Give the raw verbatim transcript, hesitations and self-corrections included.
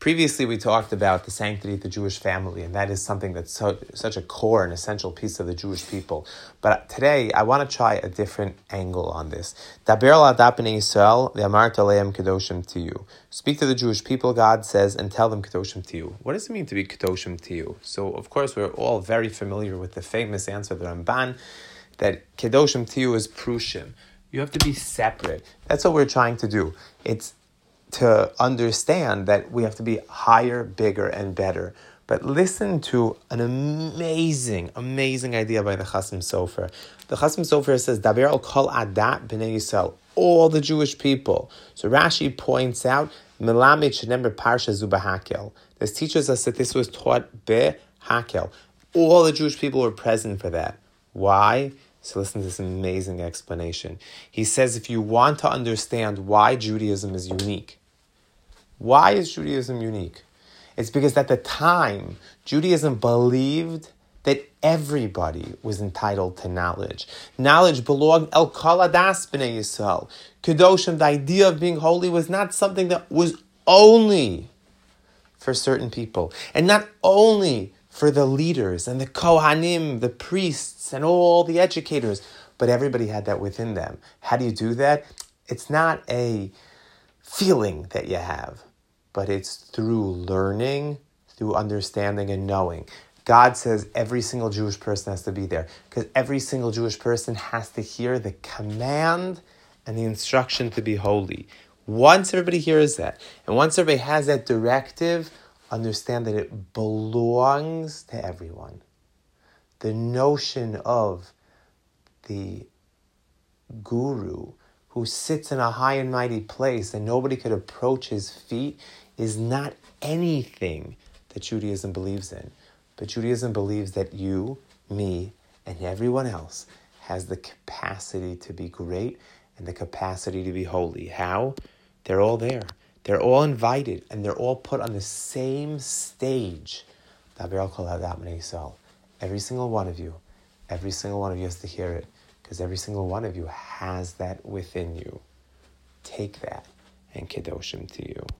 Previously, we talked about the sanctity of the Jewish family, and that is something that's so, such a core and essential piece of the Jewish people. But today, I want to try a different angle on this. Daber l'adap b'nei Yisrael v'amart aleim kedoshim to you. Speak to the Jewish people, God says, and tell them kedoshim to you. What does it mean to be kedoshim to you? So, of course, we're all very familiar with the famous answer of the Ramban, that kedoshim to you is prushim. You have to be separate. That's what we're trying to do. It's to understand that we have to be higher, bigger, and better. But listen to an amazing, amazing idea by the Chasam Sofer. The Chasam Sofer says, Daber al kol adat b'nei Yisrael, all the Jewish people. So Rashi points out, Melamed shenemar parsha zu b'hakel. This teaches us that this was taught b'hakel. All the Jewish people were present for that. Why? So listen to this amazing explanation. He says, if you want to understand why Judaism is unique, why is Judaism unique? It's because at the time, Judaism believed that everybody was entitled to knowledge. Knowledge belonged el kol adas b'nei Yisrael. Kedoshim, the idea of being holy, was not something that was only for certain people, and not only for the leaders and the kohanim, the priests, and all the educators, but everybody had that within them. How do you do that? It's not a feeling that you have, but it's through learning, through understanding and knowing. God says every single Jewish person has to be there, because every single Jewish person has to hear the command and the instruction to be holy. Once everybody hears that, and once everybody has that directive, understand that it belongs to everyone. The notion of the guru who sits in a high and mighty place and nobody could approach his feet is not anything that Judaism believes in. But Judaism believes that you, me, and everyone else has the capacity to be great and the capacity to be holy. How? They're all there. They're all invited, and they're all put on the same stage. Every single one of you, every single one of you has to hear it, because every single one of you has that within you. Take that and kedoshim to you.